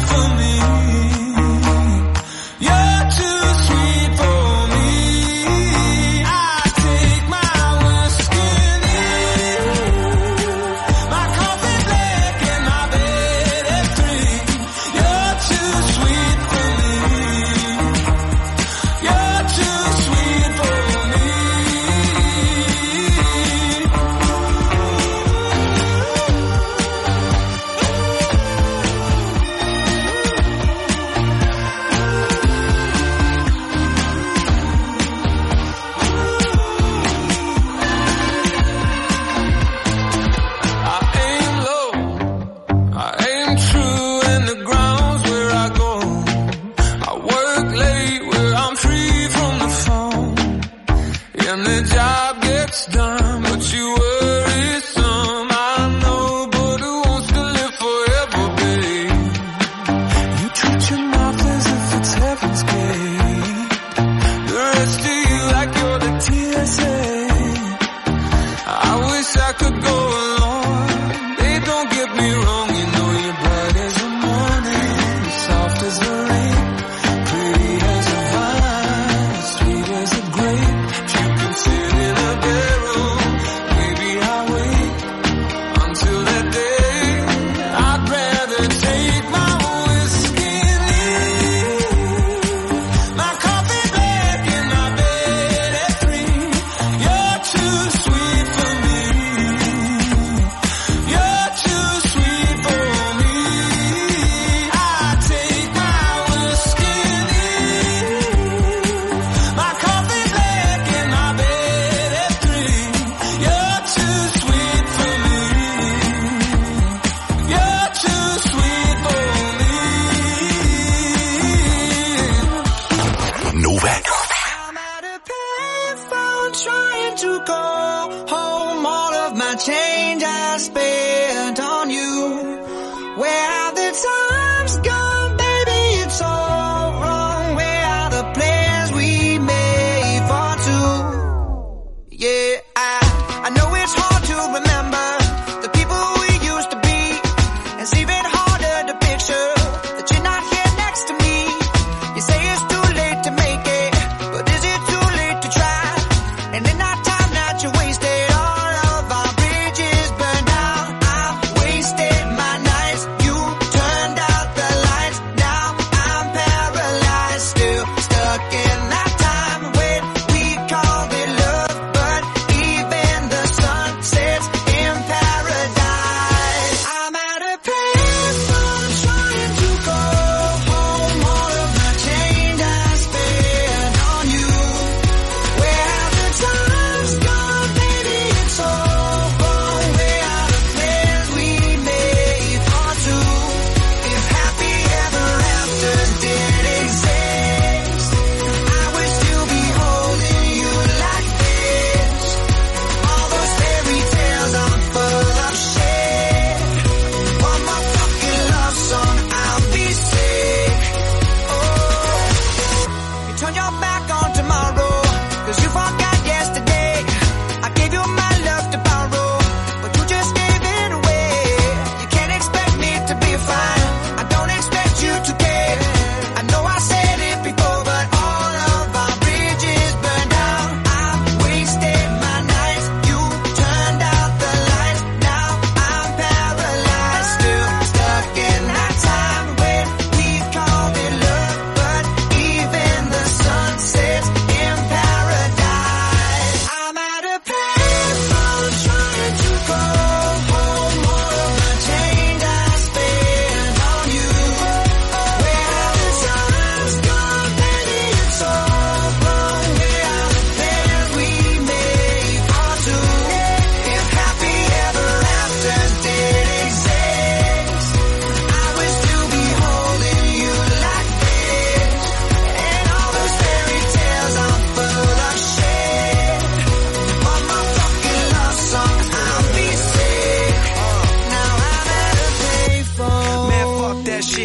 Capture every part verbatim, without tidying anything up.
shit. I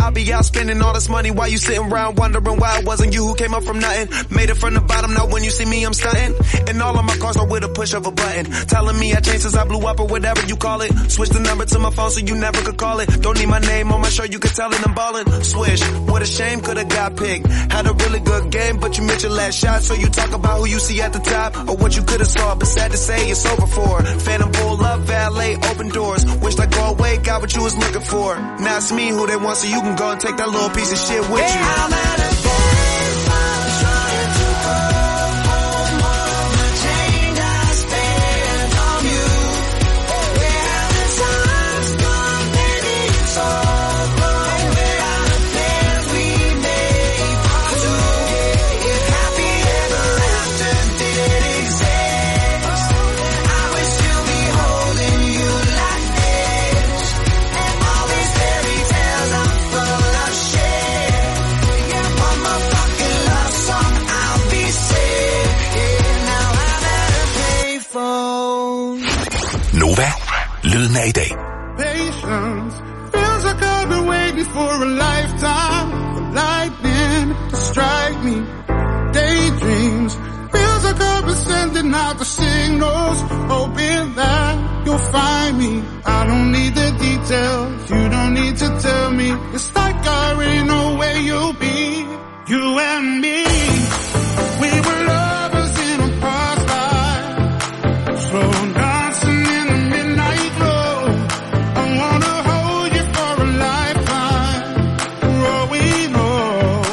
I'll be out spending all this money while you sitting around wondering why it wasn't you who came up from nothing. Made it from the bottom, now when you see me I'm stunting. And all of my cars are with a push of a button. Telling me I changed since I blew up or whatever you call it. Switch the number to my phone so you never could call it. Don't need my name on my shirt, you can tell it I'm ballin'. Swish, what a shame, could've got picked. Had a really good game, but you missed your last shot. So you talk about who you see at the top or what you could've saw, but sad to say it's over for. Phantom pull up, valet, open doors. Wished I go away, got what you was looking for. Now it's me who they want, so you can go and take that little piece of shit with you. Hey, I'm at a game, I'm trying to go home. All the change I spent on you. Where have the times gone, baby? It's all wrong. Where are the plans we made for two? If happy ever after did exist, I wish to be holding you like this. And all these fairy tales are full of shit. Yeah, one more fucking love song, I'll be sick. Yeah, now I'm at a payphone. Nova, lyden af i dag. Patience feels like I've been waiting for a lifetime for lightning to strike me. Daydreams feels like I've been sending out the signals, hoping that you'll find me. I don't need the details, you don't need to tell me. It's like I already know where you'll be. You and me, we were lovers in a past life, slow dancing in the midnight glow. I wanna hold you for a lifetime, for all we know.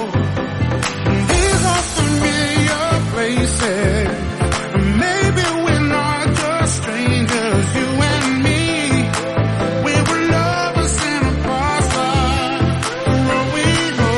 These are familiar places, and maybe we're not just strangers. You and me, we were lovers in a past life, for all we know.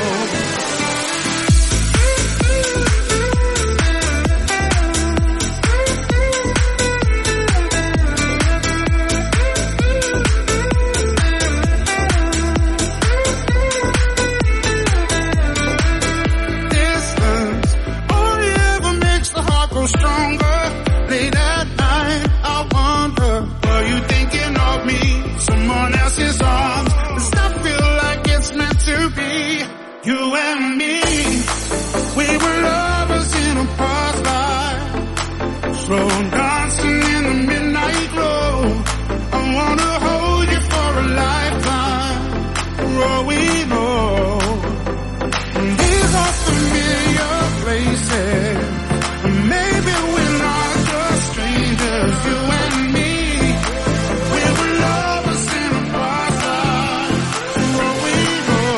Distance only ever makes the heart grow stronger. Late at night, I wonder, are you thinking of me? Someone else's arms. Does that feel like it's meant to be? You and me, we were lovers in a past life, slow dancing in the midnight glow. I wanna hold you for a lifetime, for all we know. These are familiar places, and maybe we're not just strangers. You and me, we were lovers in a past life, for all we know.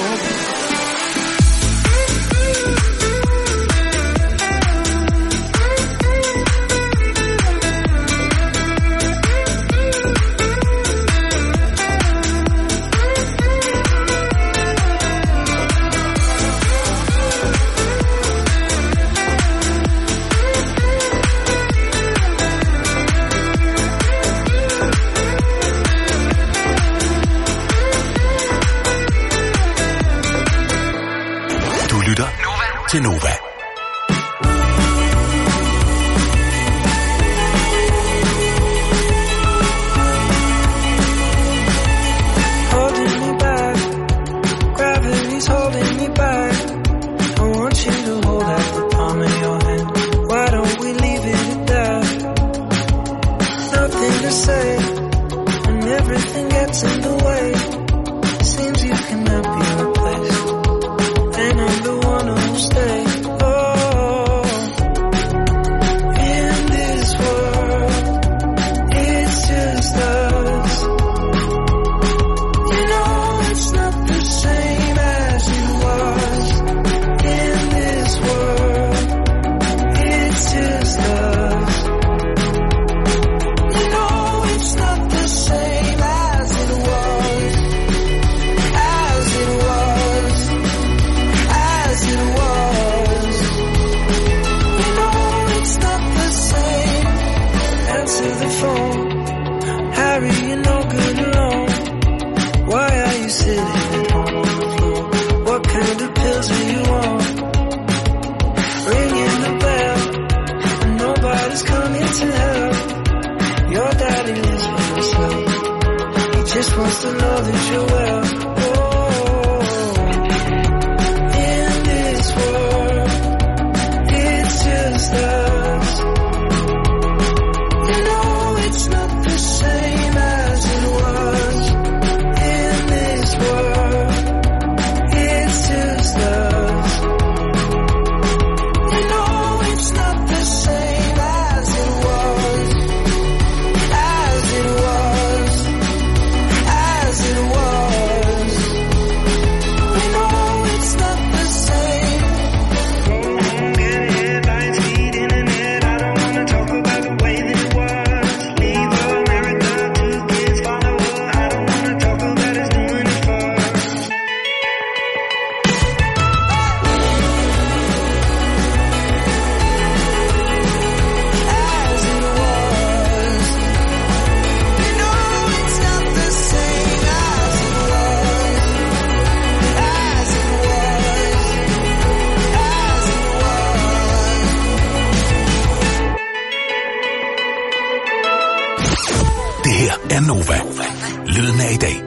Du lytter til Nova. Holding me back, gravity's holding me back. I want you to hold out the palm of your hand. Why don't we leave it at that? Nothing to say, and everything gets in the way. Seems you cannot be replaced, and I'm the one who'll stay. Oh, in this world, it's just us. You know it's not the same as it was. In this world, it's just us. You know it's not the same as it was. As it was. As it was. You know it's not the same. Answer the phone. Harry, you're no good alone. Why are you sitting at home on the floor? What kind of pills are you on? Ringing the bell, and nobody's coming to help. Your daddy lives by himself. He just wants to know that you're well. Oh, er Nova. Lyden af i dag.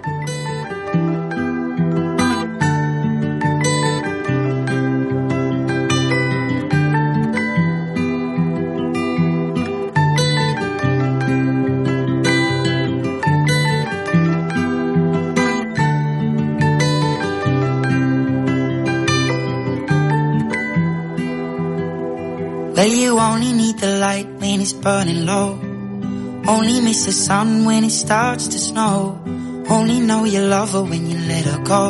Well, you only need the light when it's burning low. Only miss the sun when it starts to snow. Only know you love her when you let her go.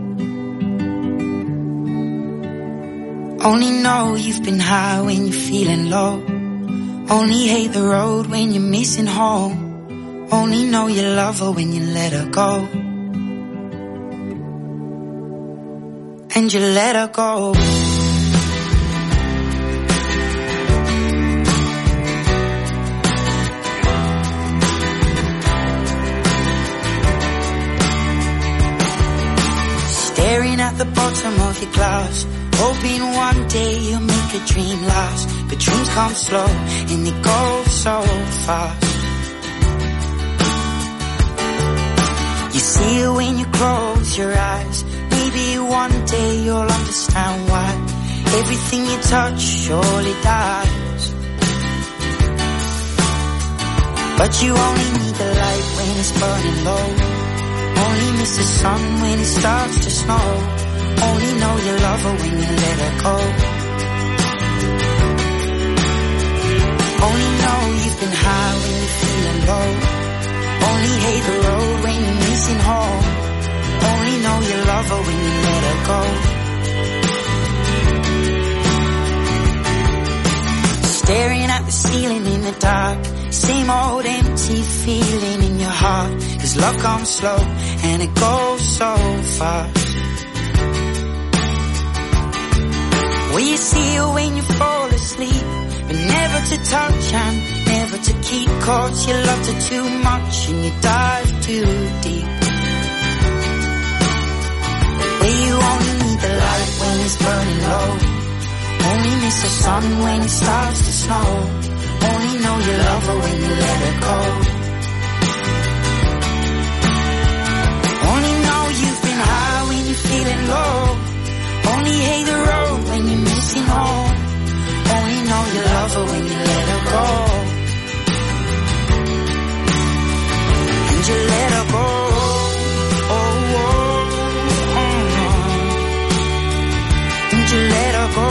Only know you've been high when you're feeling low. Only hate the road when you're missing home. Only know you love her when you let her go. And you let her go. Staring at the bottom of your glass, hoping one day you'll make a dream last. But dreams come slow and they go so fast. You see it when you close your eyes. Maybe one day you'll understand why everything you touch surely dies. But you only need the light when it's burning low. Only miss the sun when it starts to snow. Only know you love her when you let her go. Only know you've been high when you're feeling low. Only hate the road when you're missing home. Only know you love her when you let her go. Staring at the ceiling in the dark, same old empty feeling in your heart. Cause love comes slow and it goes so fast. Will you see her when you fall asleep? But never to touch and never to keep. Cause you loved her too much and you dive too deep. Where you only need the light when it's burning low. Only miss the sun when it starts to snow. Only know you love her when you let her go. Only know you've been high when you're feeling low. Only hate the road when you're missing home. Only know you love her when you let her go. And you let her go. Oh, oh, oh, oh. And you let her go.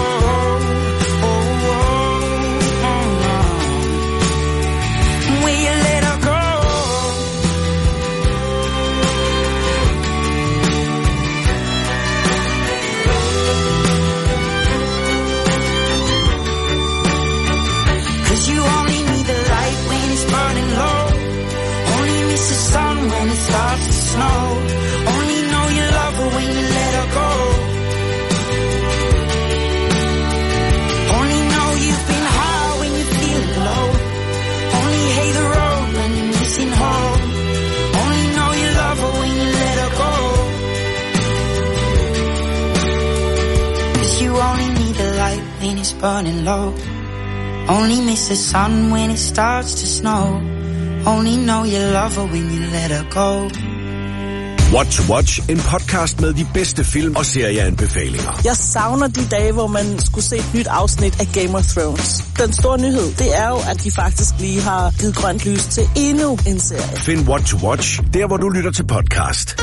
When it starts to snow, only know you love her when you let her go. Only know you've been high when you feel low. Only hate the road when you're missing home. Only know you love her when you let her go. Cause you only need the light when it's burning low. Only miss the sun when it starts to snow. Only know you love her when you let her go. Watch Watch, en podcast med de bedste film- og serieanbefalinger. Jeg savner de dage, hvor man skulle se et nyt afsnit af Game of Thrones. Den store nyhed, det er jo, at de faktisk lige har givet grønt lys til endnu en serie. Find Watch Watch, der hvor du lytter til podcast.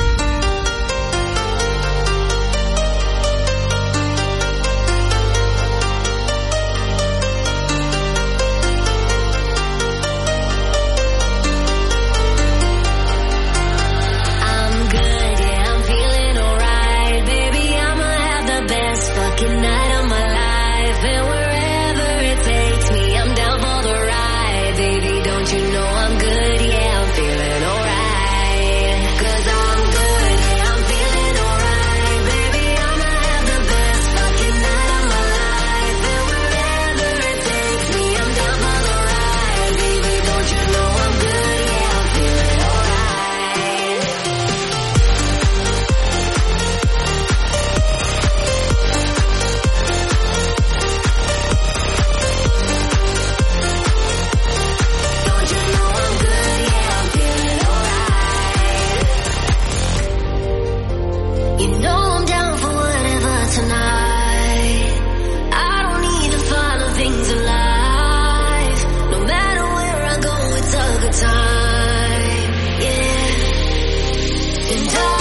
You know I'm good, yeah, I'm feeling alright. 'Cause I'm good. You know I'm down for whatever tonight. I don't need to follow things alive. No matter where I go, it's a good time. Yeah. And I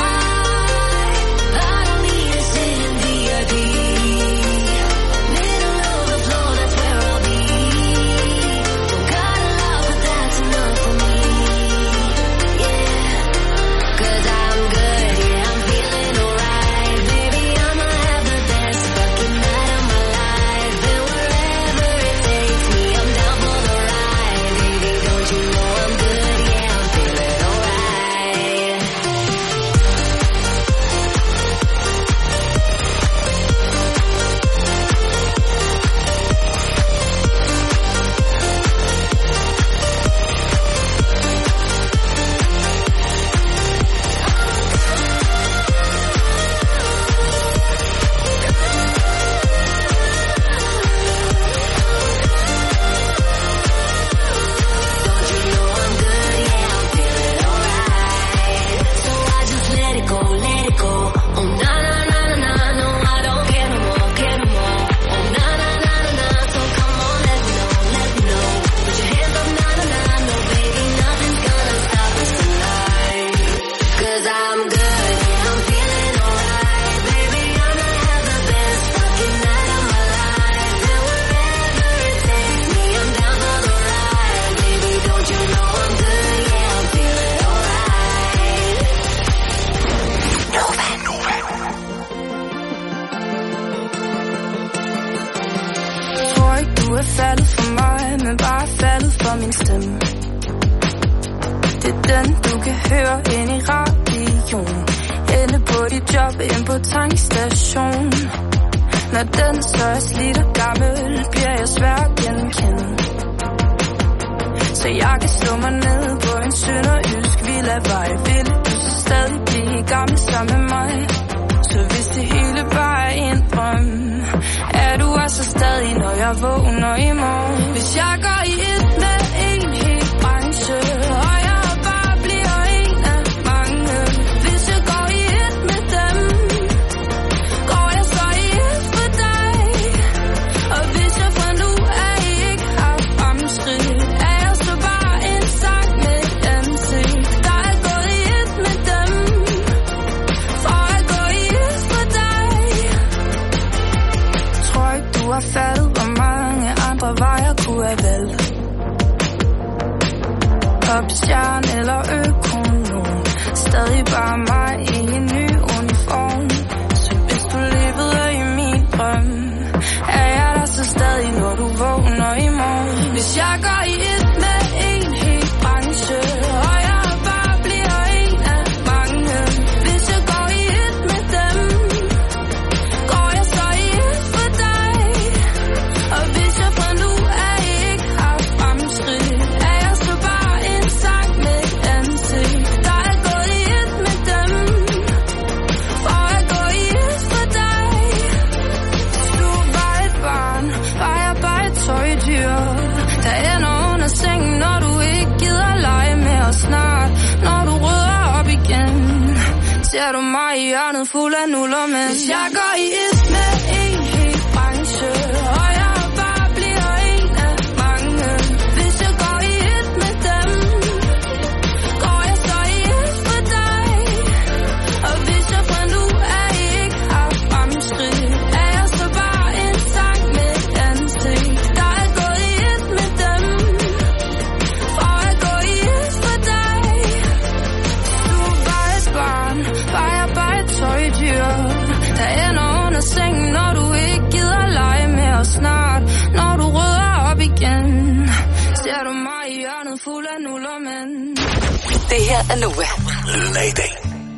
Det her er Nova. Lyden af i dag.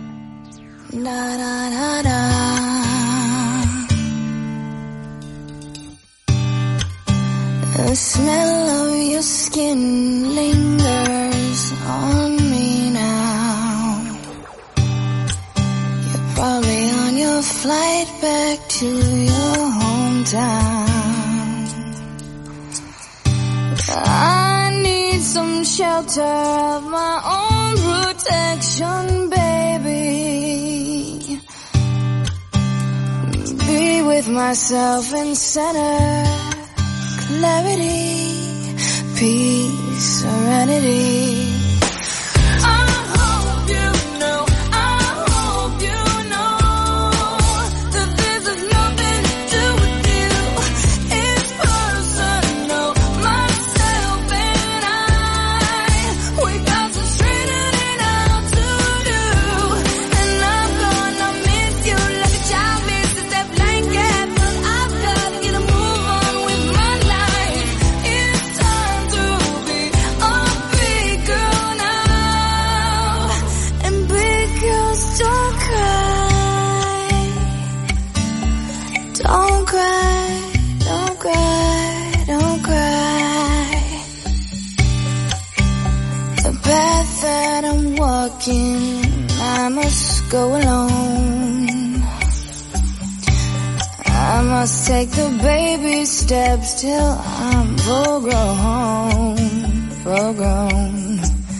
Na, na, na, na. The smell of your skin lingers on me now. You're probably on your flight back to your hometown. I need some shelter of my own protection, baby. with myself in center. Clarity, peace, serenity. I must go alone. I must take the baby steps till I'm full grown, full grown.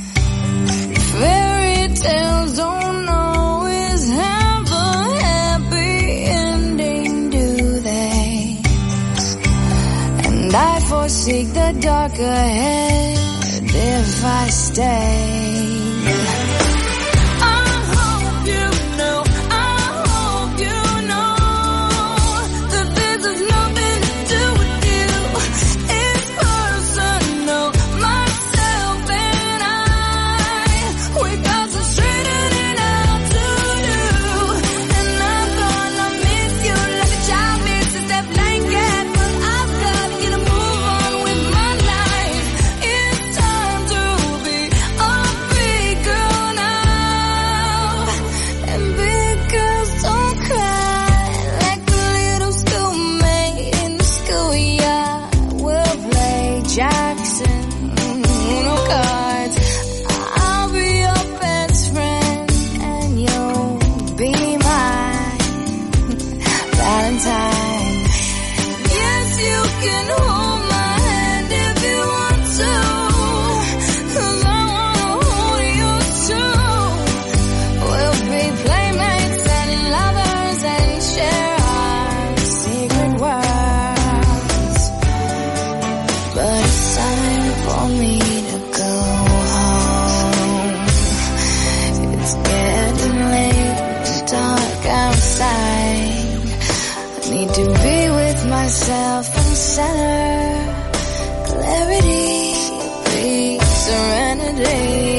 Fairy tales don't always have a happy ending, do they? And I foresee the dark ahead if I stay. Myself in center, clarity, peace, serenity.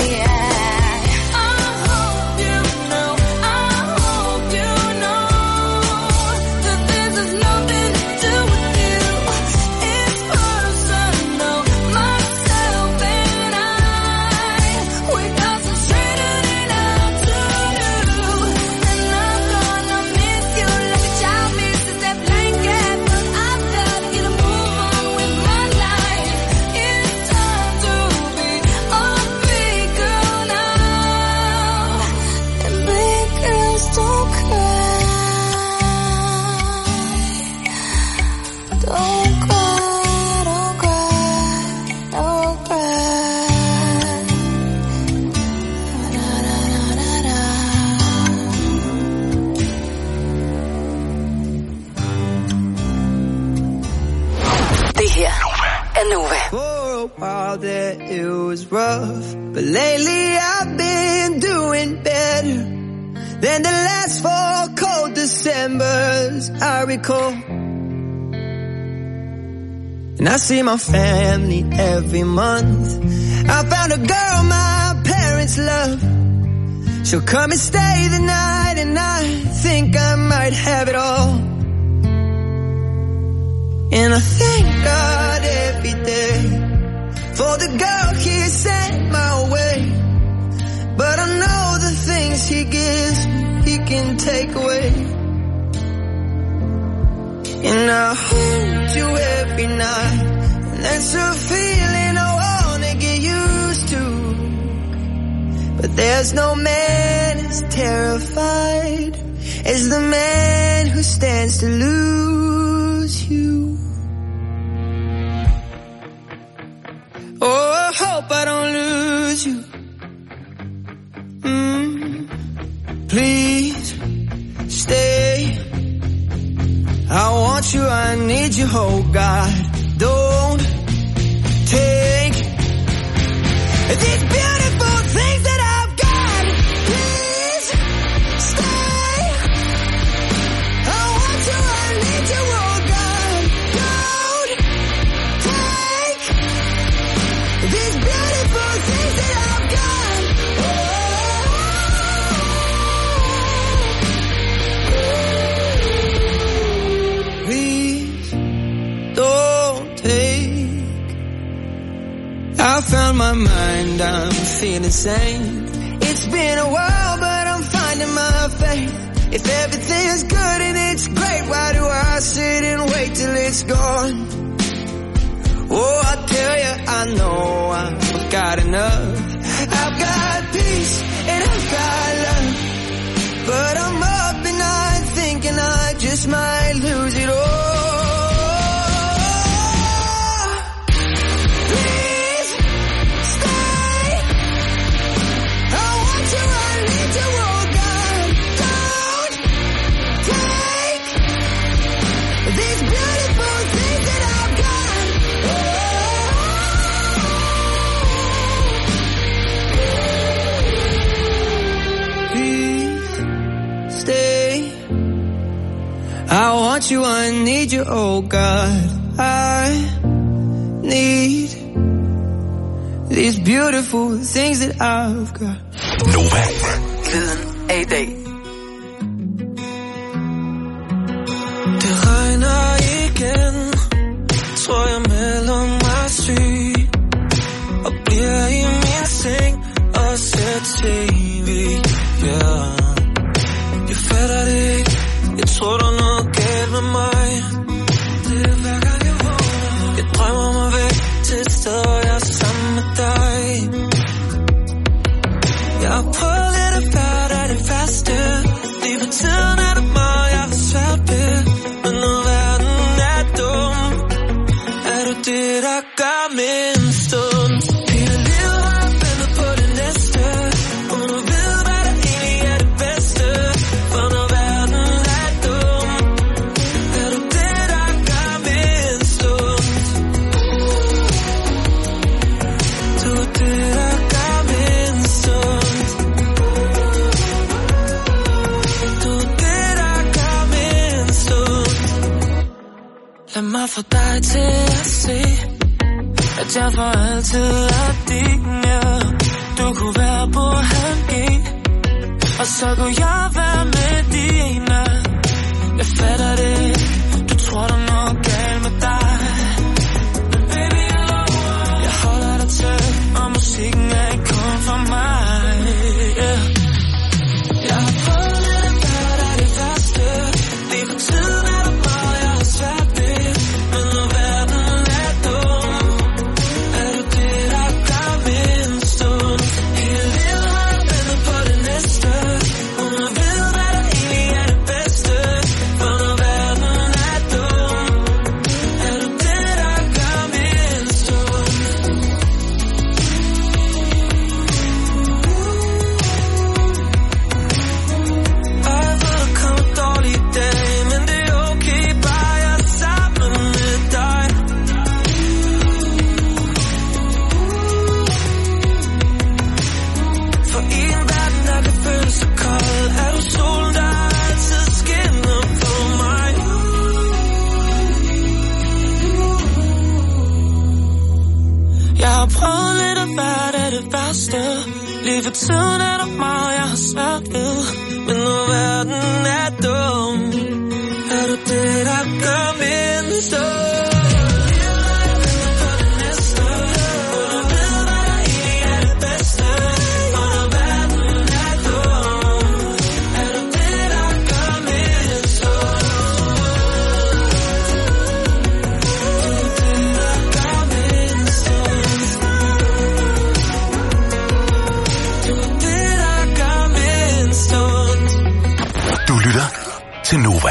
That it was rough, but lately I've been doing better than the last four cold Decembers I recall. And I see my family every month. I found a girl my parents love. She'll come and stay the night, and I think I might have it all. And I thank God every day for the girl he sent my way. But I know the things he gives me, he can take away. And I hold you every night, and that's a feeling I wanna get used to. But there's no man as terrified as the man who stands to lose you. Oh, I hope I don't lose you. Mm, please stay. I want you, I need you, oh God. Don't take these beautiful things that I've got. Please stay. I want you, I need you, oh God. Don't take these beautiful things that I've got. Please don't take. I found my mind, I'm feeling sane. It's been a while, but I'm finding my faith. If everything is good and it's great, why do I sit and wait till it's gone? Oh, I tell you, I know I've got enough. I've got peace and I've got love, but I'm up at night thinking I just might lose it all. Please stay. I want you, I need you, oh God. Don't take these beautiful things that I've got. Please stay. I want you, I need you, oh God. I need these beautiful things that I've got. Nova. Lyden af i dag. Det regner igen. Tror jeg melder mig syg og bliver i min seng og ser tv. Yeah. Jeg fatter det ikke. Jeg tror der er noget galt med mig. Det er hver gang jeg vågner. Jeg drømmer mig væk til et sted, hvor jeg er sammen med dig. Jeg har prøvet lidt at være der det værste. Lige for tiden er det meget, jeg har svært ved. Men når verden er dum, er du det, der gør min stund. Hele livet har jeg ventet på det næste. Uden at vide, hvad der egentlig er det bedste. For når verden er dum, er du det, der gør min stund. Du er det, der gør min stund. Du er det, der gør min stund. Lad mig få dig til at se, at jeg for altid er din, ja. Du kunne være på halv G, og så kunne jeg være med dine. Jeg fatter det, du tror der er noget galt med dig. Men baby, jeg holder dig tæt, og musikken er ikke kun for mig, yeah. Jeg har prøvet lidt at være der det værste. Lige for tiden er der meget, jeg har svært ved. Men når verden er dum, er du det, der gør min stund. Hele livet har jeg ventet på det næste. Uden at vide, hvad der egentlig er det bedste. For når verden er dum, er du det, der gør min stund. Og jeg ved, der kommer dårlige dage, men det er okay, bare jeg er sammen med dig. For i en verden, der kan føles så kold, er du solen, der altid skinner på mig. Jeg har prøvet lidt at være der det værste. Lige for tiden er der meget, jeg har svært ved. Men når verden er dum, er du det, der gør min stund. Du lytter til Nova.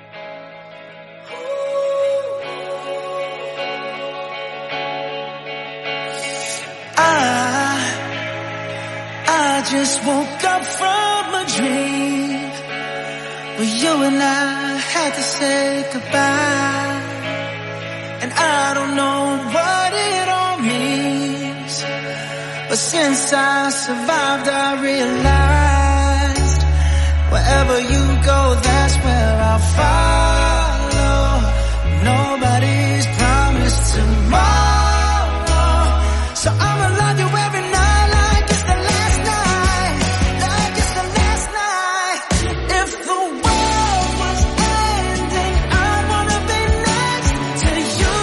I, I just woke up from a dream Well, you and I had to say goodbye, and I don't know what it all means, but since I survived I realized wherever you go, that's where I'll follow. Nobody's promised tomorrow, so I'ma love you every night like it's the last night, like it's the last night. If the world was ending, I'd wanna be next to you.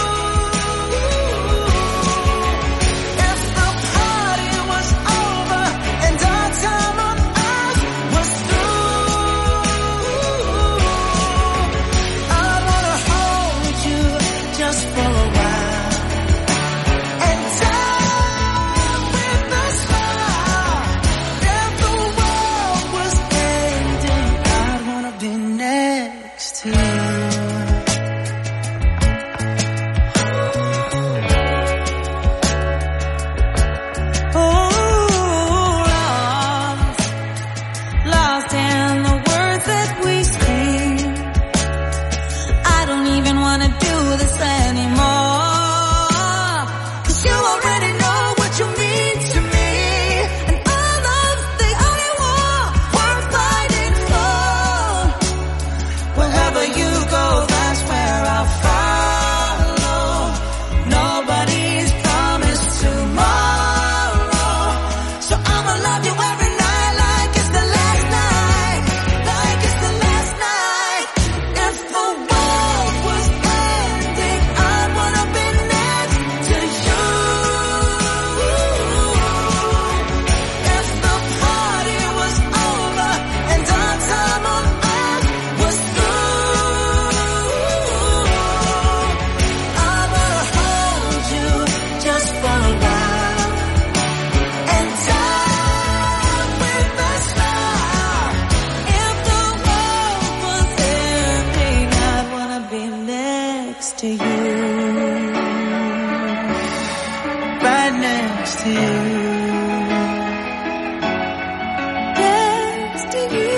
If the party was over and our time on earth was through, I'd wanna hold you just for a while and die with a smile. If the world was ending, I'd wanna be next to you. Oh, lost, lost in the words that we speak. I don't even wanna do this anymore, 'cause you already know what you mean to me, and all of the only war we're fighting for. Wherever you go, that's where I'll follow. Nobody's promised tomorrow, so I'ma love you every night like it's the last night, like it's the last night. If the world was ending, I'd wanna be next to you. If the party was over and our time on earth was through, I wanna hold you just for a while and die with a smile. If the world was ending, I'd wanna be next to you, right next to you, next to you,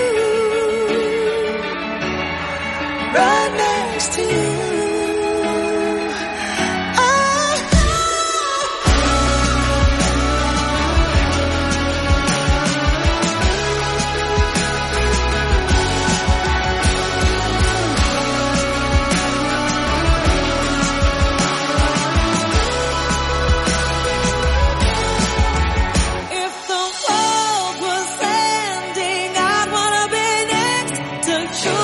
right next to you. If the world was ending, I'd wanna be next to you.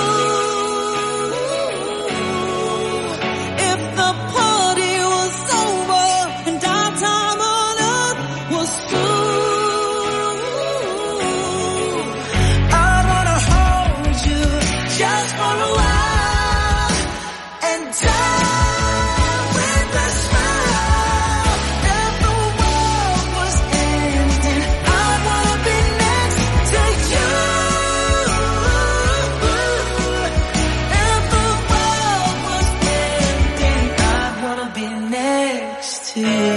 If the party was over and our time on earth was through, I'd wanna hold you just for a while and die with a smile. If the world was ending, I'd wanna be next to you. If the world was ending, I'd wanna be next to you.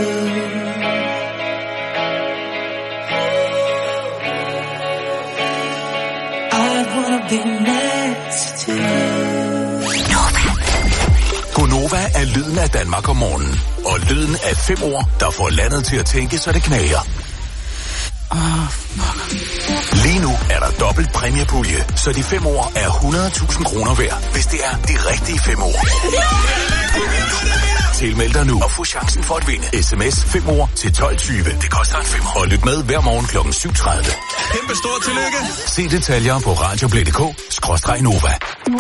I'd wanna be next to you. Gonova er lyden af Danmark om morgenen. Og lyden af fem ord, der får landet til at tænke, så det knager. Lige nu er der dobbelt præmiepulje, så de fem ord er hundrede tusind kroner værd, hvis det er de rigtige fem ord. Tilmeld dig nu og få chancen for at vinde. Sms fem ord til tolv tyve. Det koster en femmer. Og lyt med hver morgen klokken syv tredive. Kæmpe stort tillykke. Se detaljer på radioplay punktum d k skråstreg Nova.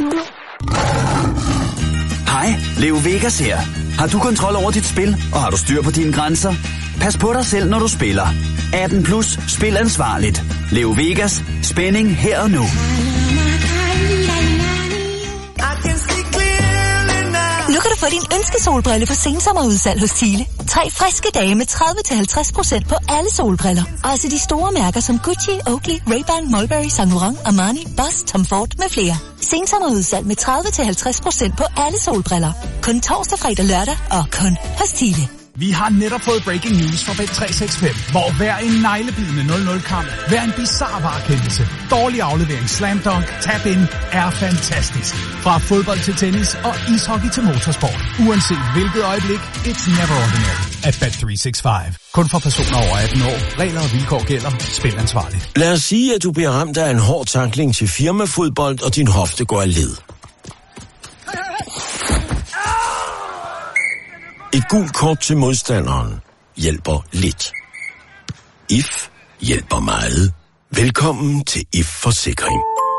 Hej, Leo Vegas her. Har du kontrol over dit spil, og har du styr på dine grænser? Pas på dig selv, når du spiller. atten plus, spil ansvarligt. Leo Vegas, spænding her og nu. Nu kan du få din ønskesolbrille på sensommerudsalg hos Thiele. Tre friske dage med tredive til halvtreds procent på alle solbriller. Altså de store mærker som Gucci, Oakley, Ray-Ban, Mulberry, Saint Laurent, Armani, Boss, Tom Ford med flere. Sensommerudsalg med tredive til halvtreds procent på alle solbriller. Kun torsdag, fredag, lørdag og kun hos Thiele. Vi har netop fået breaking news fra Bet tre seks fem, hvor hver en neglebidende nul nul-kamp, hver en bizarre varekendelse, dårlig aflevering, slam dunk, tap in er fantastisk. Fra fodbold til tennis og ishockey til motorsport. Uanset hvilket øjeblik, it's never ordinary at Bet tre seks fem. Kun for personer over atten år. Regler og vilkår gælder. Spil ansvarligt. Lad os sige, at du bliver ramt af en hård tackling til firmafodbold, og din hofte går af led. Et gult kort til modstanderen hjælper lidt. I F hjælper meget. Velkommen til I F Forsikring.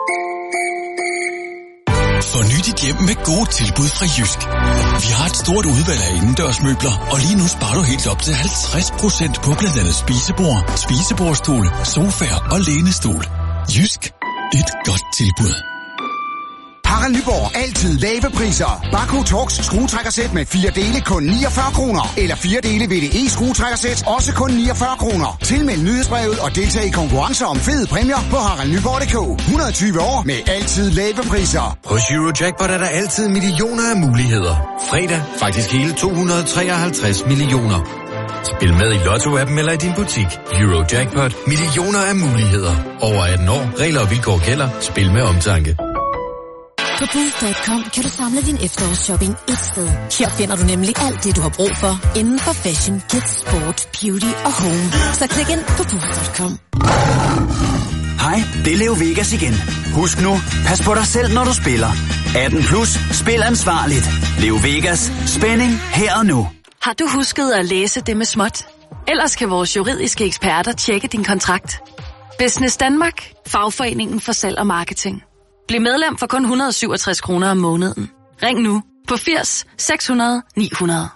Forny dit hjem med gode tilbud fra Jysk. Vi har et stort udvalg af indendørsmøbler, og lige nu sparer du helt op til halvtreds procent på blandt andet spisebord, spisebordstol, sofaer og lænestol. Jysk. Et godt tilbud. Harald Nyborg. Altid lave priser. Bako Torx skruetrækkersæt med fire dele kun niogfyrre kroner. Eller fire dele V D E skruetrækkersæt også kun niogfyrre kroner. Tilmeld nyhedsbrevet og deltag i konkurrencer om fede præmier på harald nyborg punktum d k. et hundrede og tyve år med altid lave priser. Hos Eurojackpot er der altid millioner af muligheder. Fredag faktisk hele to hundrede og treoghalvtreds millioner. Spil med i Lotto-appen eller i din butik. Eurojackpot. Millioner af muligheder. Over atten år. Regler og vilkår gælder. Spil med omtanke. På Booth punktum com kan du samle din efterårsshopping et sted. Her finder du nemlig alt det, du har brug for inden for fashion, kids, sport, beauty og home. Så klik ind på Booth punktum com. Hej, det er Leo Vegas igen. Husk nu, pas på dig selv, når du spiller. atten plus, spil ansvarligt. Leo Vegas, spænding her og nu. Har du husket at læse det med småt? Ellers kan vores juridiske eksperter tjekke din kontrakt. Business Danmark, fagforeningen for salg og marketing. Bliv medlem for kun et hundrede og syvogtres kroner om måneden. Ring nu på firs seks hundrede ni hundrede.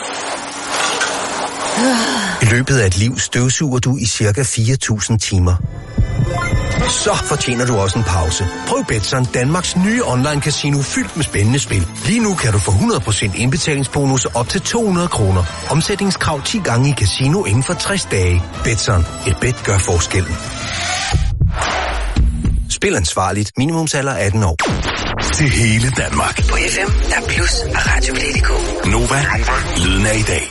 I løbet af et liv støvsuger du i cirka fire tusind timer. Så fortjener du også en pause. Prøv Betson, Danmarks nye online-casino fyldt med spændende spil. Lige nu kan du få hundrede procent indbetalingsbonus op til to hundrede kroner. Omsætningskrav ti gange i casino inden for tres dage. Betson, et bet gør forskellen. Spil ansvarligt. Minimumsalder atten år. Til hele Danmark. På F M, der er Plus og Radio Play punktum d k. Nova, lyden af i dag.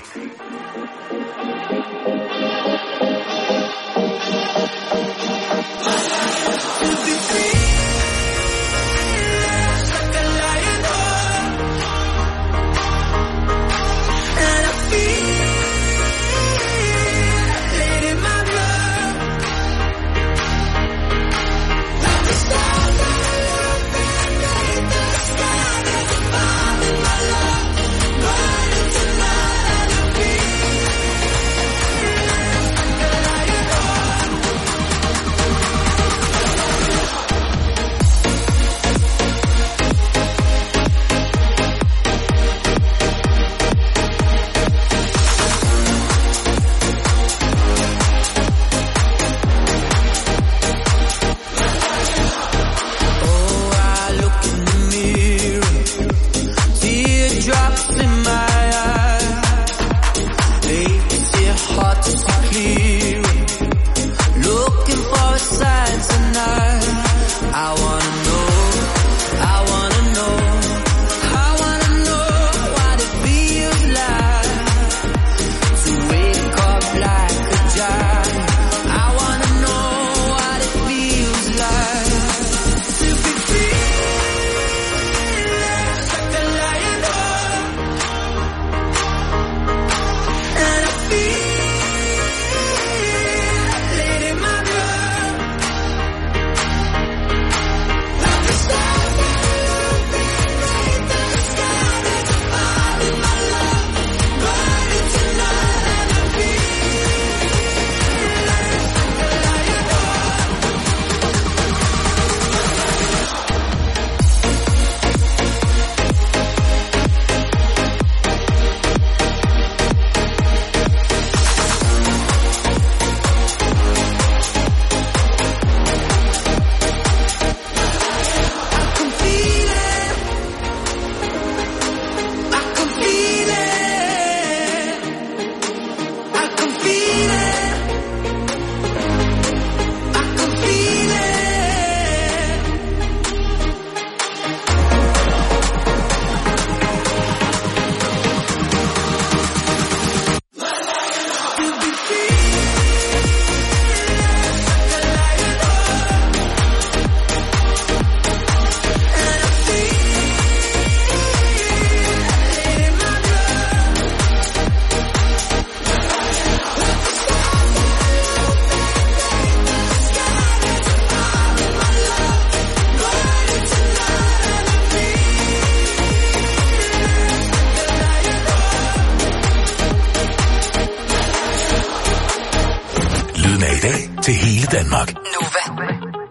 til hele Danmark. Nova.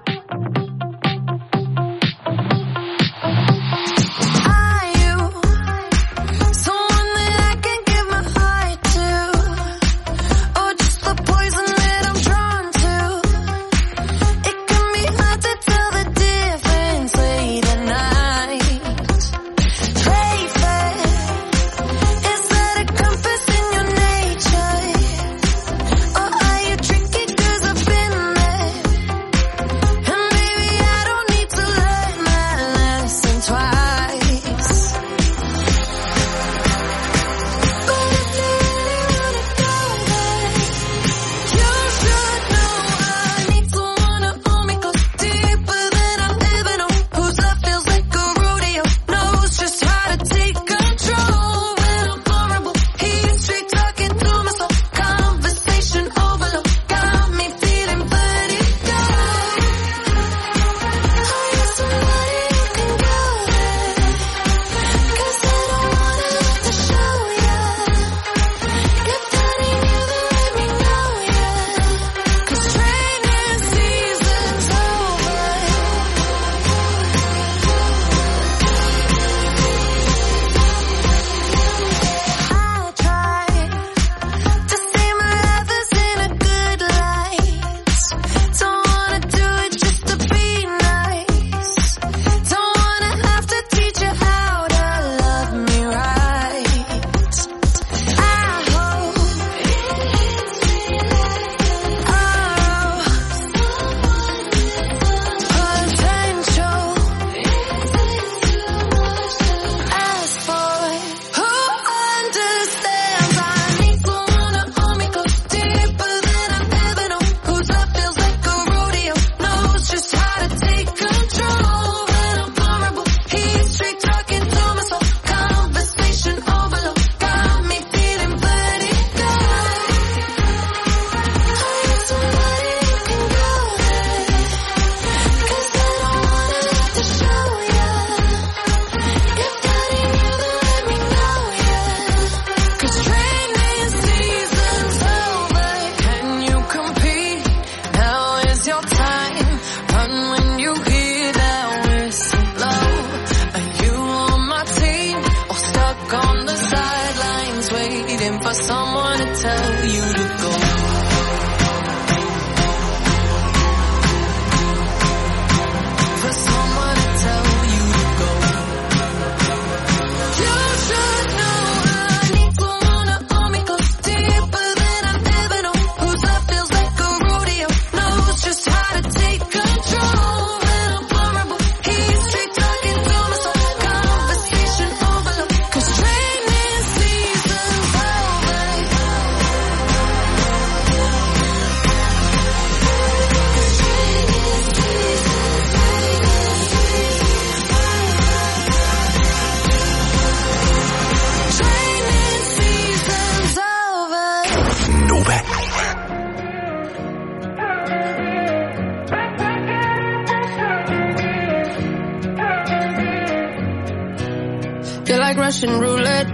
Russian roulette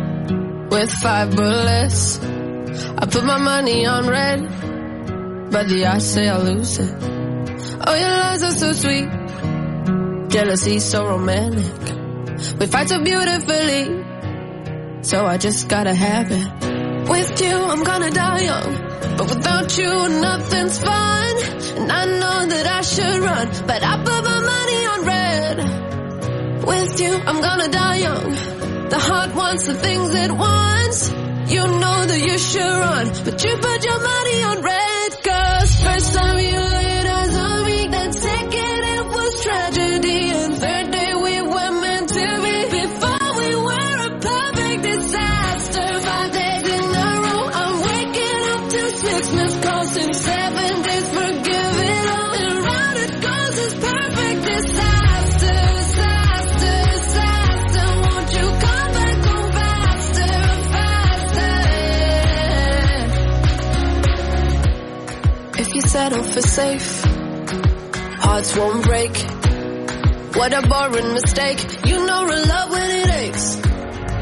with five bullets. I put my money on red, but the odds say I'll lose it. Oh, your lies are so sweet, jealousy so romantic. We fight so beautifully, so I just gotta have it. With you, I'm gonna die young, but without you, nothing's fun. And I know that I should run, but I put my money on red. With you, I'm gonna die young. The heart wants the things it wants. You know that you should run, but you put your money on red. Cause first time you laid eyes on me, then second it was tragedy, and third day we were meant to be. Before we were a perfect disaster. Five days in a row, I'm waking up to six missed calls in seven days. Forgive it all, and round it goes this perfect disaster. Settle for safe, hearts won't break. What a boring mistake. You know real love when it aches.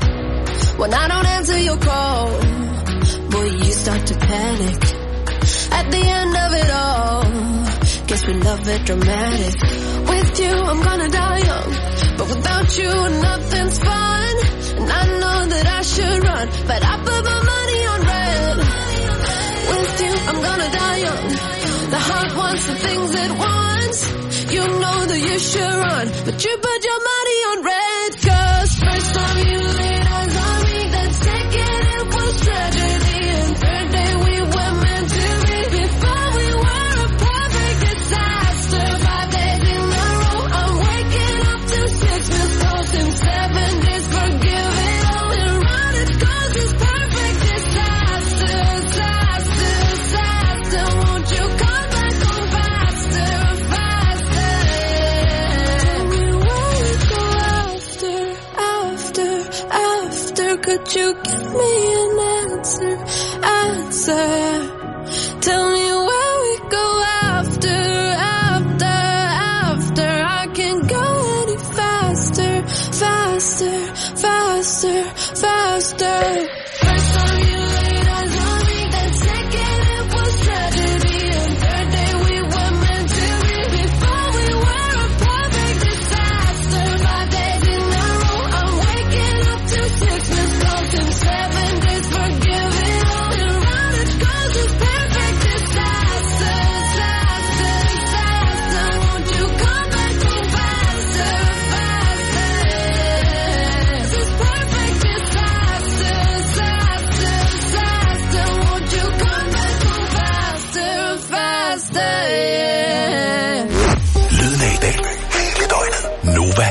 When I don't answer your call, boy, you start to panic. at the end of it all. Guess we love it dramatic. With you, I'm gonna die young. But without you, nothing's fun. And I know that I should run, but I put my money on red. With you, I'm gonna die young. The heart wants the things it wants. You know that you should run, but you put your money on red. Cause first time you laid eyes on me, then second it was tragedy. And third day we were meant to be. Before we were a perfect disaster. Five days in a row, I'm waking up to six missed calls in seven days. Forgive it all and run it cause it's perfect disaster. Disaster, disaster. Won't you come back home faster, faster? Tell me where we go after, after, after. Could you give me an answer, answer? Tell me where we go after, after, after. I can't go any faster, faster, faster, faster. First time you laid eyes on me, then second it was tragedy. And third day we were meant to be. Before we were a perfect disaster. Five days in a row, I'm waking up to six missed calls in seven days. Forgive it all and run it cause it's perfect disaster. Disaster, disaster. Won't you come back home faster, faster? This is perfect disaster, disaster, disaster. Won't you come back home faster, faster? Yeah. Lyden af i dag. Hele døgnet. Nova.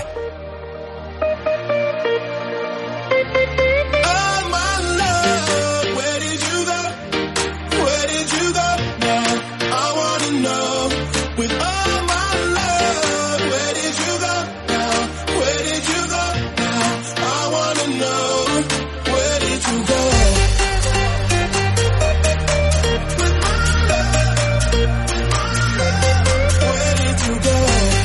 Oh, my love, where did you go? Where did you go now? I wanna know. With all my love, where did you go now? Where did you go now? I wanna know. Where did you go? Where did you go?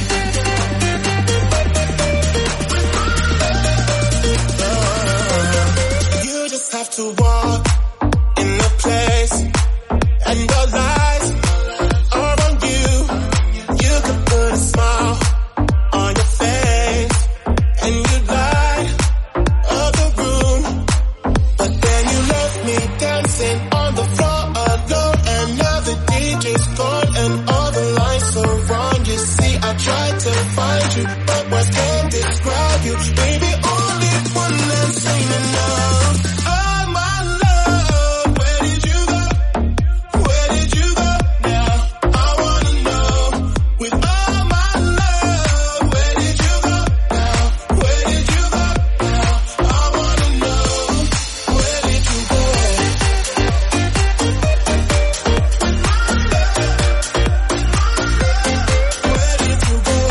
You just have to walk in the place, and your lies are on you. You could put a smile on your face, and you light up the room. But then you left me dancing on the floor alone, and now the D J's gone, and all the lights are wrong. You see, I tried to find you, but words can't describe you. Baby, only one that's ain't enough. Oh, my love, where did you go? Where did you go now? I wanna know. With all my love, where did you go now? Where did you go now? I wanna know. Where did you go? Where did you go?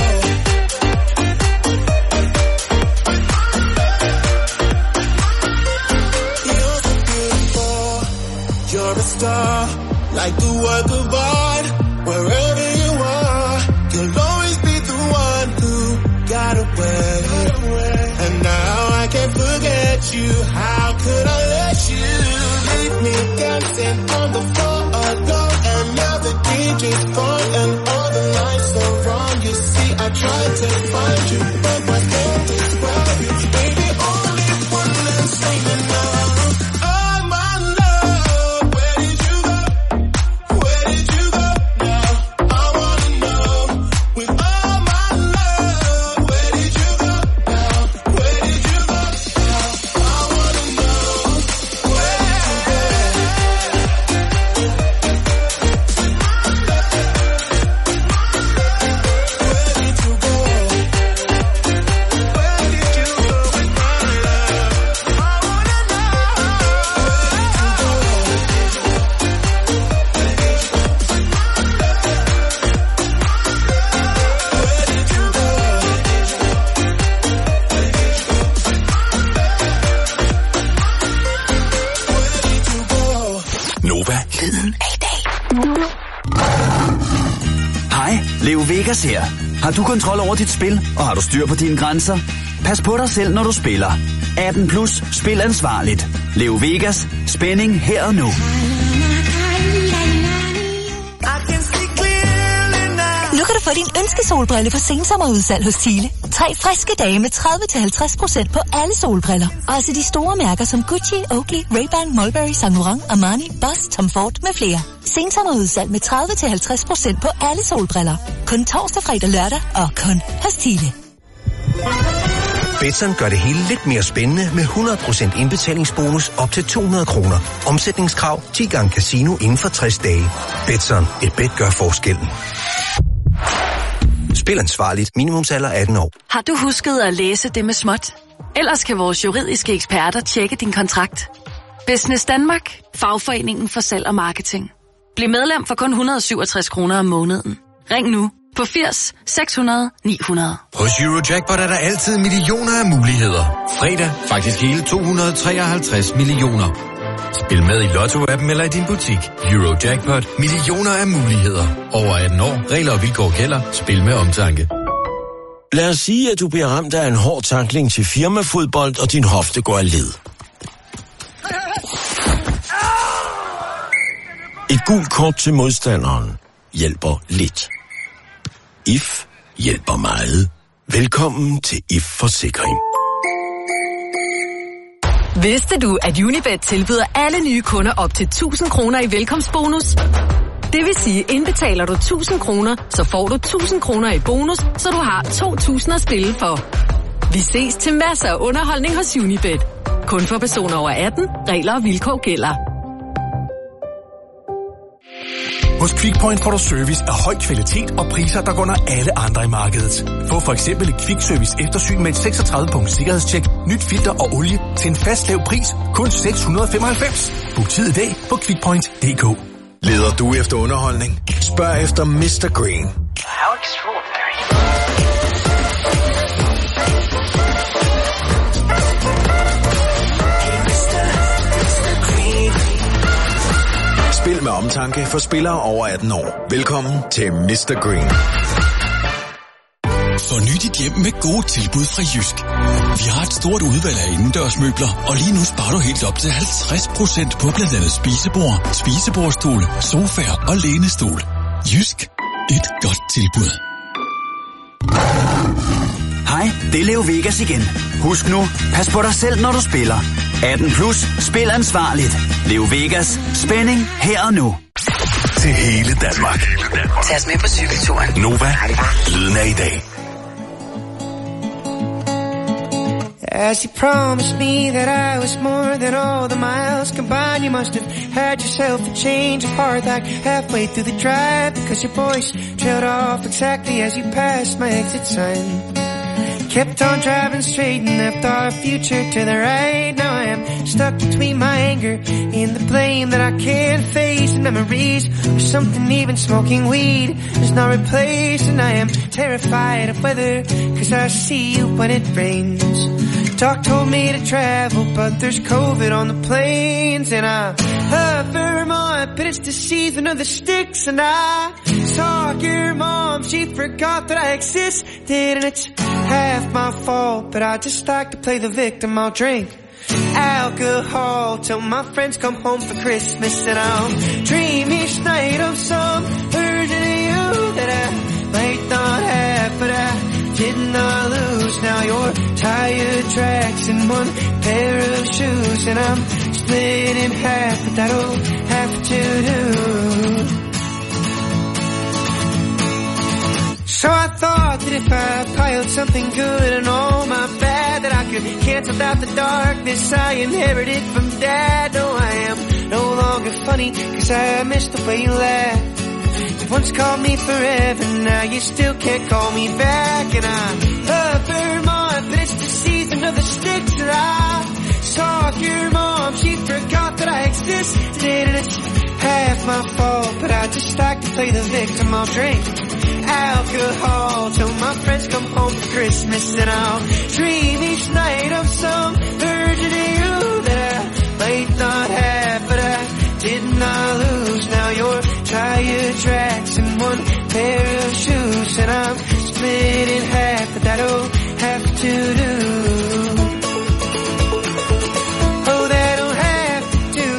You're so beautiful. You're a star, like a work of art. Wherever you are, you'll always be the one who got away. And now I can't forget you. How could I let you leave me dancing on the floor alone? And now the D J's gone, and all the lights are wrong. You see, I tried to find you, but I can't describe you. Baby, only one that's ain't enough. Oh, my love, where did you go? Where did you go now? I wanna know. With all my love, where did you go now? Where did you go now? I wanna know. Where did you go? Where did you go? Where did you go with my love? I wanna know. Where did you go? Nova. Lyden af i dag. Hej, Leo Vegas her. Har du kontrol over dit spil, og har du styr på dine grænser? Pas på dig selv, når du spiller. atten plus, spil ansvarligt. Leo Vegas, spænding her og nu. få din ønskesolbrille på sensommerudsalg hos Thiele. Tre friske dage med tredive til halvtreds procent på alle solbriller. Også de store mærker som Gucci, Oakley, Ray-Ban, Mulberry, Saint Laurent, Armani, Boss, Tom Ford med flere. Sensommerudsalg med tredive til halvtreds procent på alle solbriller. Kun torsdag, fredag, lørdag og kun hos Thiele. Betson gør det hele lidt mere spændende med hundrede procent indbetalingsbonus op til to hundrede kroner. Omsætningskrav ti gange casino inden for tres dage. Betson, et bet gør forskellen. Spil ansvarligt. Minimumsalder atten år. Har du husket at læse det med småt? Ellers kan vores juridiske eksperter tjekke din kontrakt. Business Danmark. Fagforeningen for salg og marketing. Bliv medlem for kun et hundrede og syvogtres kroner om måneden. Ring nu på firs seks hundrede ni hundrede. Hos Eurojackpot er der altid millioner af muligheder. Fredag faktisk hele to hundrede og treoghalvtreds millioner. Spil med i Lotto-appen eller i din butik. Eurojackpot. Millioner af muligheder. Over atten år. Regler og vilkår gælder. Spil med omtanke. Lad os sige, at du bliver ramt af en hård tackling til firmafodbold, og din hofte går af led. Et gult kort til modstanderen hjælper lidt. I F hjælper meget. Velkommen til I F Forsikring. Vidste du, at Unibet tilbyder alle nye kunder op til tusind kroner i velkomstbonus? Det vil sige, indbetaler du tusind kroner, så får du tusind kroner i bonus, så du har to tusind at spille for. Vi ses til masser af underholdning hos Unibet. Kun for personer over atten. Regler og vilkår gælder. Hos QuickPoint får du service af høj kvalitet og priser, der går under alle andre i markedet. Få for eksempel et Quick-service eftersyn med et seksogtredive punkt sikkerhedstjek, nyt filter og olie til en fast lav pris, kun seks hundrede og femoghalvfems. Book tid i dag på quickpoint punktum d k. Leder du efter underholdning? Spørg efter mister Green. How extraordinary. Spil med omtanke for spillere over atten år. Velkommen til mister Green. Forny dit hjem med gode tilbud fra Jysk. Vi har et stort udvalg af indendørsmøbler, og lige nu sparer du helt op til halvtreds procent på blandt andet spisebord, spisebordstol, sofaer og lænestol. Jysk. Et godt tilbud. Hej, det er Leo Vegas igen. Husk nu, pas på dig selv, når du spiller. atten plus, spil ansvarligt. Leo Vegas, spænding her og nu. Til hele Danmark. Tag os med på cykelturen. Nova, lyden af i dag. As you promised me that I was more than all the miles combined, you must have had yourself a change of heart like halfway through the drive, because your voice trailed off exactly as you passed my exit sign. Kept on driving straight and left our future to the right. Now I am stuck between my anger and the blame that I can't face, and memories or something even smoking weed is not replaced. And I am terrified of weather, cause I see you when it rains. Doc told me to travel, but there's COVID on the planes. And I love Vermont, but it's the season of the sticks. And I saw your mom, she forgot that I existed. And it's half my fault, but I just like to play the victim. I'll drink alcohol till my friends come home for Christmas. And I'll dream each night of some version of you that I might not have, but I did not lose. Now your tire tracks in one pair of shoes, and I'm split in half, but that'll have to do. So I thought that if I piled something good and all my bad, that I could cancel out the darkness I inherited from Dad. No, I am no longer funny, cause I missed the way you laughed. You once called me forever, now you still can't call me back. And I love Vermont, but it's the season of the sticks. And I saw your mom, she forgot that I existed. And it's half my fault, but I just like to play the victim. I'll drink alcohol till my friends come home for Christmas. And I'll dream each night of some version of you that I might not have, but I did not lose. Now your tire tracks in one pair of shoes, and I'm split in half, but that'll have to do. Oh, that'll have to do.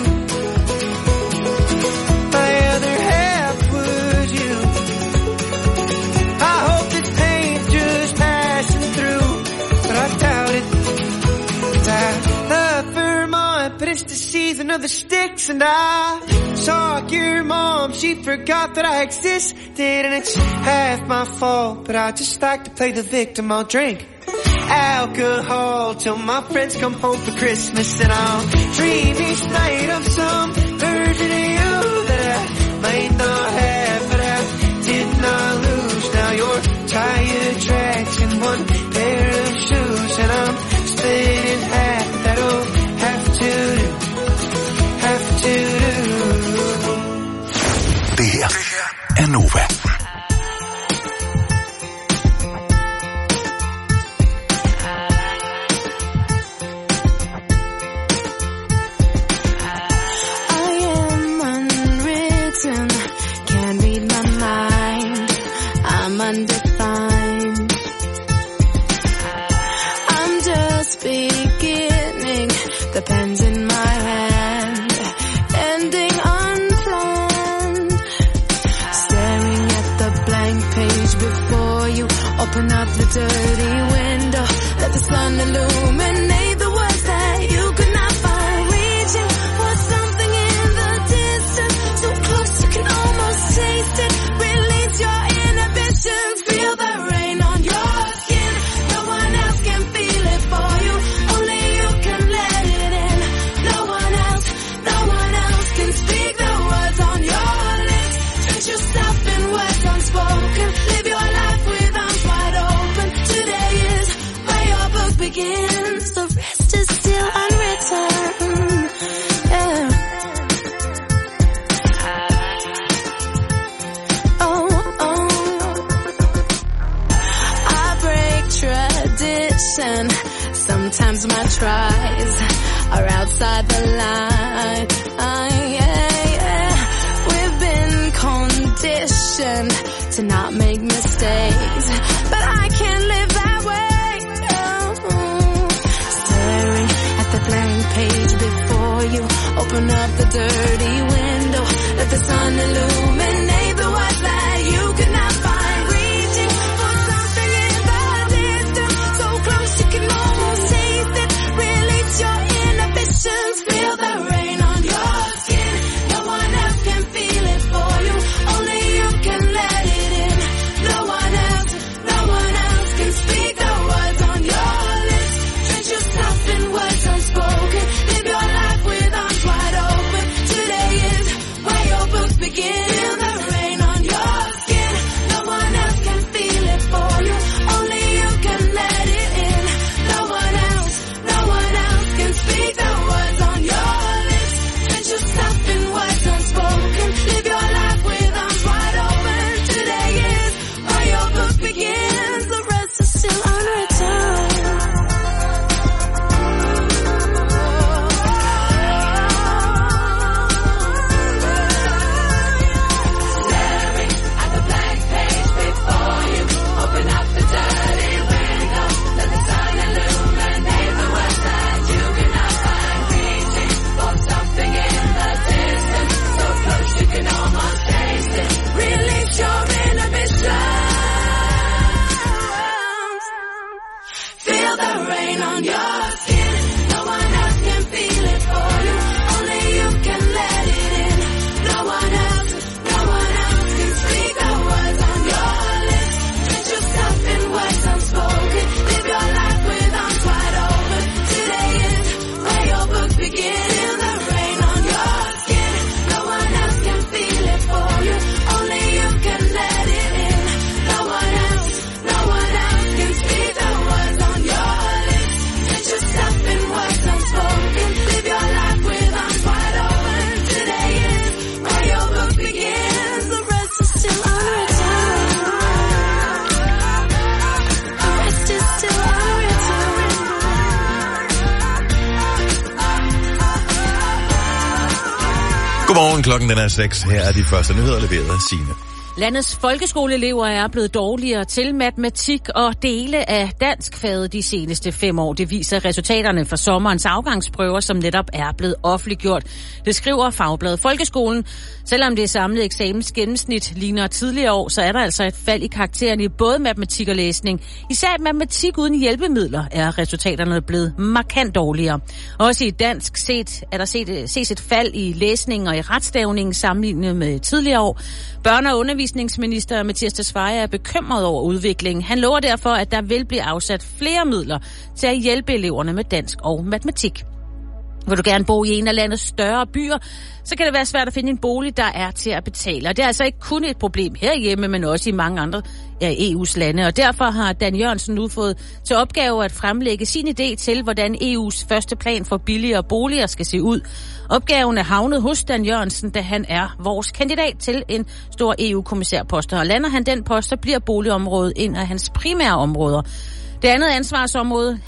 My other half was you. queen of the sticks, and I saw your mom, she forgot that I existed, and it's half my fault, but I just like to play the victim. I'll drink alcohol till my friends come home for Christmas, and I'll dream each night of some version of you that I might not have, but I did not lose. Now you're tire tracks in one pair of shoes, and I'm spinning half. That'll have to do, have to do. Det her er Nova. Undefined. I'm just beginning. The pen's in my hand, ending unplanned. Staring at the blank page before you. Open up the dirty window. Let the sun illuminate the words that you could not find. Reaching for something in the distance, so close you can almost taste it. Release your feel the rain on your skin. No one else can feel it for you. Only you can let it in. No one else, no one else can speak the words on your lips. Drench yourself in words unspoken. Live your life with arms wide open. Today is where your book begins. The rest is still unwritten. Yeah. Sometimes my tries are outside the line. Uh, yeah, yeah. We've been conditioned to not make mistakes, but I can't live that way. Oh. Staring at the blank page before you. Open up the dirty window. Let the sun illuminate the words that you could not find. Reaching for something in the distance, so close you can almost taste it. Release your inhibitions. Feel the rain on your skin. No one else can feel it for you. Only you can let it in. No one else, no one else can speak the words on your lips. Drench yourself in words unspoken. Live your life with arms wide open. Today is where your book begins. Feel the rain on your skin. No one else can feel it for you. Only you can let it in. No one else, no one else can speak the words on your lips. Drench yourself in words unspoken. Live your life with arms wide open. Today is where your book begins. The rest is still unwritten. Staring at the blank page before you. Open up the dirty window. Let the sun illuminate the words that you cannot find. Reaching for something in the distance, so close you can almost taste it. Release your inhibitions. Feel the rain on your skin. No one else can feel it for you. Only you can let it in. No one else, no one else can speak the words on your lips. Drench yourself in words unspoken. Live your life with arms wide open. Today is where your book begins. Feel the rain on your skin. No one else can feel it for you. Only you can let it in. No one else, no one else can speak the words on your lips. Drench yourself in words unspoken. Live your life with arms wide open. Today is where your book begins. The rest is still unwritten. The rest is still unwritten. Godmorgen, klokken den er seks. Her er de første nyheder leveret af Signe. Landets folkeskoleelever er blevet dårligere til matematik og dele af danskfaget de seneste fem år. Det viser resultaterne fra sommerens afgangsprøver, som netop er blevet offentliggjort. Det skriver Fagbladet Folkeskolen. Selvom det samlede eksamensgennemsnit ligner tidligere år, så er der altså et fald i karakteren i både matematik og læsning. Især matematik uden hjælpemidler er resultaterne blevet markant dårligere. Også i dansk set er der set, ses et fald i læsning og i retstavningen sammenlignet med tidligere år. Børne- og undervisningsminister Mattias Tesfaye er bekymret over udviklingen. Han lover derfor, at der vil blive afsat flere midler til at hjælpe eleverne med dansk og matematik. Vil du gerne bo i en af landets større byer, så kan det være svært at finde en bolig, der er til at betale. Og det er altså ikke kun et problem herhjemme, men også i mange andre af E U's lande. Og derfor har Dan Jørgensen nu fået til opgave at fremlægge sin idé til, hvordan E U's første plan for billigere boliger skal se ud. Opgaven er havnet hos Dan Jørgensen, da han er vores kandidat til en stor E U-kommissærpost. Og lander han den post, så bliver boligområdet en af hans primære områder. Det andet ansvarsområde